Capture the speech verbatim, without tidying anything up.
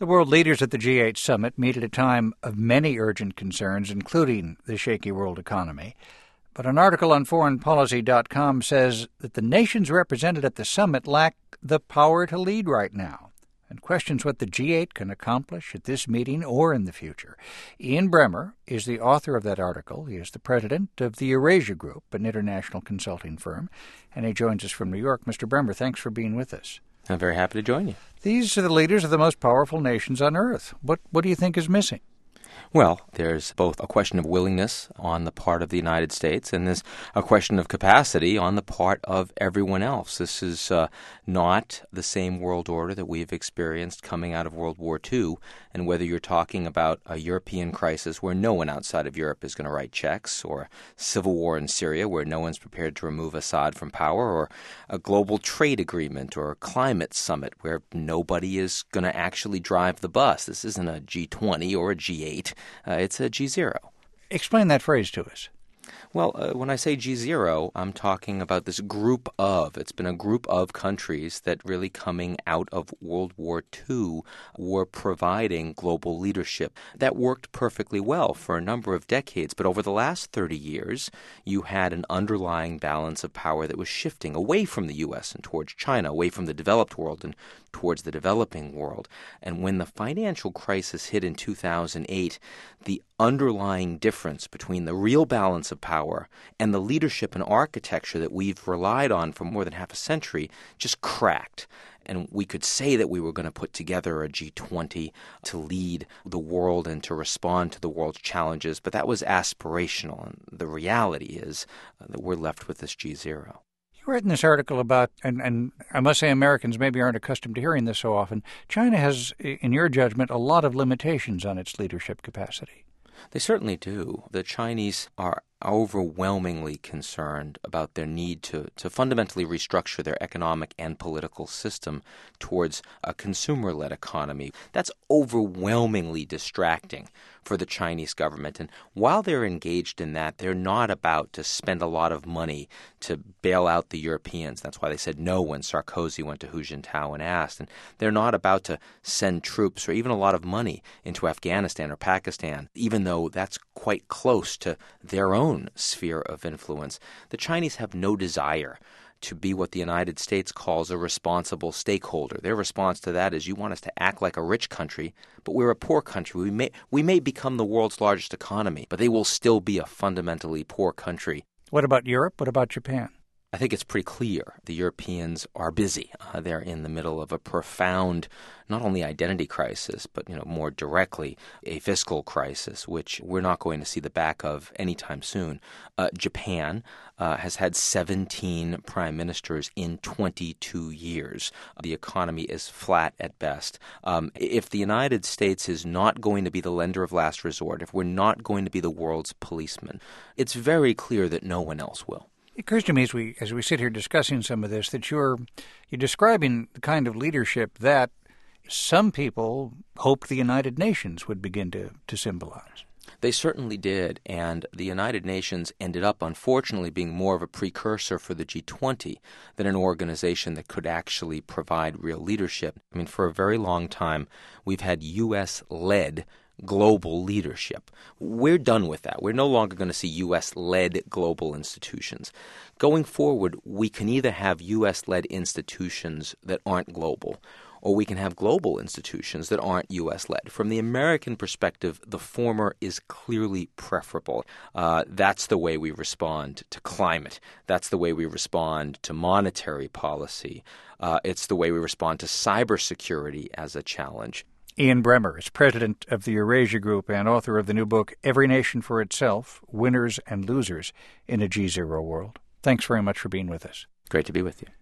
The world leaders at the G eight summit meet at a time of many urgent concerns, including the shaky world economy. But an article on foreign policy dot com says that the nations represented at the summit lack the power to lead right now, and questions what the G eight can accomplish at this meeting or in the future. Ian Bremmer is the author of that article. He is the president of the Eurasia Group, an international consulting firm, and he joins us from New York. Mister Bremmer, thanks for being with us. I'm very happy to join you. These are the leaders of the most powerful nations on earth. What what do you think is missing? Well, there's both a question of willingness on the part of the United States and there's a question of capacity on the part of everyone else. This is uh, not the same world order that we've experienced coming out of World War Two. And whether you're talking about a European crisis where no one outside of Europe is going to write checks, or civil war in Syria where no one's prepared to remove Assad from power, or a global trade agreement or a climate summit where nobody is going to actually drive the bus. This isn't a G twenty or a G eight. Uh, it's a G zero. Explain that phrase to us. Well, uh, when I say G zero, I'm talking about this group of. It's been a group of countries that really coming out of World War Two were providing global leadership. That worked perfectly well for a number of decades. But over the last thirty years, you had an underlying balance of power that was shifting away from the U S and towards China, away from the developed world and towards the developing world. And when the financial crisis hit in two thousand eight, the underlying difference between the real balance of power and the leadership and architecture that we've relied on for more than half a century just cracked. And we could say that we were going to put together a G twenty to lead the world and to respond to the world's challenges, but that was aspirational. And the reality is that we're left with this G zero. You write in this article about, and, and I must say Americans maybe aren't accustomed to hearing this so often, China has, in your judgment, a lot of limitations on its leadership capacity. They certainly do. The Chinese are overwhelmingly concerned about their need to, to fundamentally restructure their economic and political system towards a consumer-led economy. That's overwhelmingly distracting for the Chinese government. And while they're engaged in that, they're not about to spend a lot of money to bail out the Europeans. That's why they said no when Sarkozy went to Hu Jintao and asked. And they're not about to send troops or even a lot of money into Afghanistan or Pakistan, even though that's quite close to their own sphere of influence. The Chinese have no desire to be what the United States calls a responsible stakeholder. Their response to that is, you want us to act like a rich country, but we're a poor country. We may we may become the world's largest economy, but they will still be a fundamentally poor country. What about Europe? What about Japan? I think it's pretty clear the Europeans are busy. Uh, they're in the middle of a profound, not only identity crisis, but, you know, more directly a fiscal crisis, which we're not going to see the back of anytime soon. Uh, Japan uh, has had seventeen prime ministers in twenty-two years. The economy is flat at best. Um, if the United States is not going to be the lender of last resort, if we're not going to be the world's policeman, it's very clear that no one else will. It occurs to me as we as we sit here discussing some of this that you're you're describing the kind of leadership that some people hoped the United Nations would begin to, to symbolize. They certainly did, and the United Nations ended up, unfortunately, being more of a precursor for the G twenty than an organization that could actually provide real leadership. I mean, for a very long time, we've had U S-led global leadership. We're done with that. We're no longer going to see U S-led global institutions. Going forward, we can either have U S-led institutions that aren't global, or we can have global institutions that aren't U S-led. From the American perspective, the former is clearly preferable. Uh, that's the way we respond to climate. That's the way we respond to monetary policy. Uh, it's the way we respond to cybersecurity as a challenge. Ian Bremmer is president of the Eurasia Group and author of the new book, Every Nation for Itself, Winners and Losers in a G zero World. Thanks very much for being with us. Great to be with you.